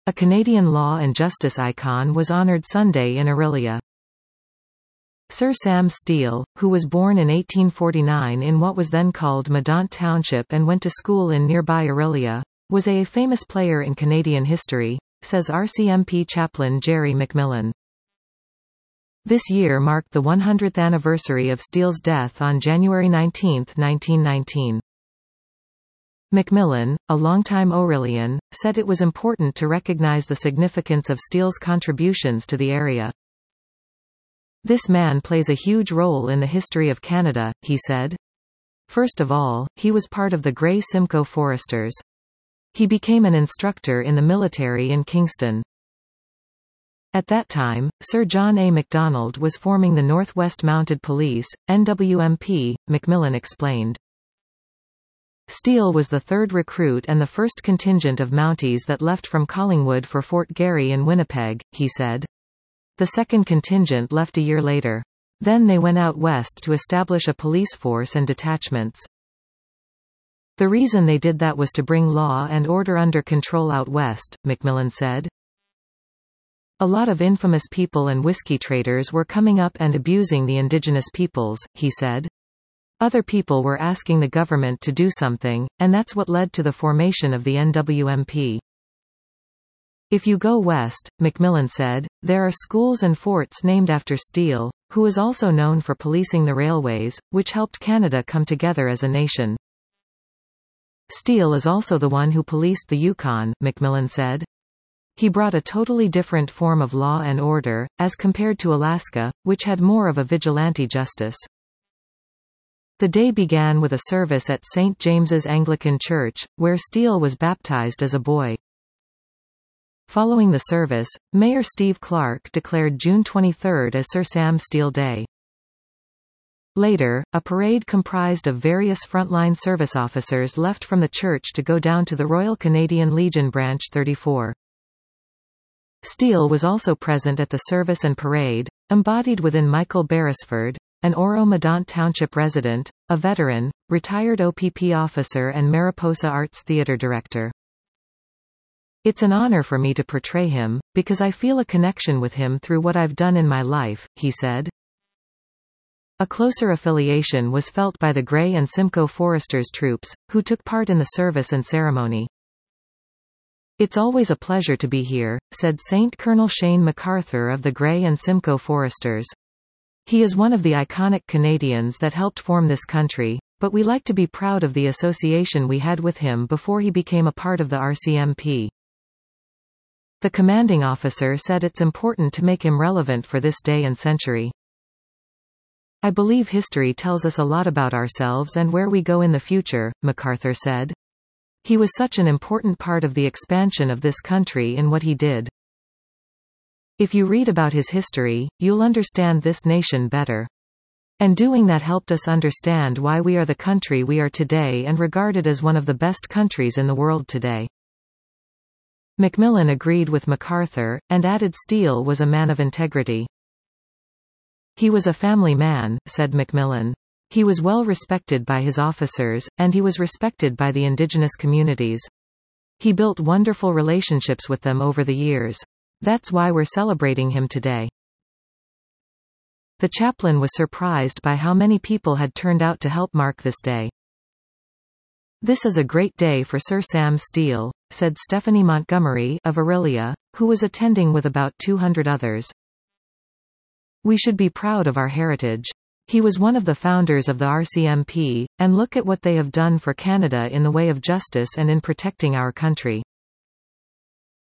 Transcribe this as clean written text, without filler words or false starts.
A Canadian law and justice icon was honoured Sunday in Orillia. Sir Sam Steele, who was born in 1849 in what was then called Medant Township and went to school in nearby Orillia, was a famous player in Canadian history, says RCMP chaplain Jerry McMillan. This year marked the 100th anniversary of Steele's death on January 19, 1919. McMillan, a longtime Orillian, said it was important to recognise the significance of Steele's contributions to the area. "This man plays a huge role in the history of Canada," he said. "First of all, he was part of the Grey Simcoe Foresters. He became an instructor in the military in Kingston. At that time, Sir John A. Macdonald was forming the Northwest Mounted Police, NWMP," McMillan explained. Steele was the third recruit and the first contingent of Mounties that left from Collingwood for Fort Garry in Winnipeg, he said. The second contingent left a year later. Then they went out west to establish a police force and detachments. The reason they did that was to bring law and order under control out west, McMillan said. A lot of infamous people and whiskey traders were coming up and abusing the indigenous peoples, he said. Other people were asking the government to do something, and that's what led to the formation of the NWMP. If you go west, McMillan said, there are schools and forts named after Steele, who is also known for policing the railways, which helped Canada come together as a nation. Steele is also the one who policed the Yukon, McMillan said. He brought a totally different form of law and order, as compared to Alaska, which had more of a vigilante justice. The day began with a service at St. James's Anglican Church, where Steele was baptized as a boy. Following the service, Mayor Steve Clark declared June 23 as Sir Sam Steele Day. Later, a parade comprised of various frontline service officers left from the church to go down to the Royal Canadian Legion Branch 34. Steele was also present at the service and parade, embodied within Michael Beresford, an Oro-Medant Township resident, a veteran, retired OPP officer and Mariposa Arts Theatre director. It's an honor for me to portray him, because I feel a connection with him through what I've done in my life, he said. A closer affiliation was felt by the Grey and Simcoe Foresters troops, who took part in the service and ceremony. It's always a pleasure to be here, said St. Colonel Shane MacArthur of the Grey and Simcoe Foresters. He is one of the iconic Canadians that helped form this country, but we like to be proud of the association we had with him before he became a part of the RCMP. The commanding officer said it's important to make him relevant for this day and century. I believe history tells us a lot about ourselves and where we go in the future, MacArthur said. He was such an important part of the expansion of this country in what he did. If you read about his history, you'll understand this nation better. And doing that helped us understand why we are the country we are today and regarded as one of the best countries in the world today. McMillan agreed with MacArthur, and added Steele was a man of integrity. He was a family man, said McMillan. He was well respected by his officers, and he was respected by the indigenous communities. He built wonderful relationships with them over the years. That's why we're celebrating him today. The chaplain was surprised by how many people had turned out to help mark this day. This is a great day for Sir Sam Steele, said Stephanie Montgomery of Orillia, who was attending with about 200 others. We should be proud of our heritage. He was one of the founders of the RCMP, and look at what they have done for Canada in the way of justice and in protecting our country.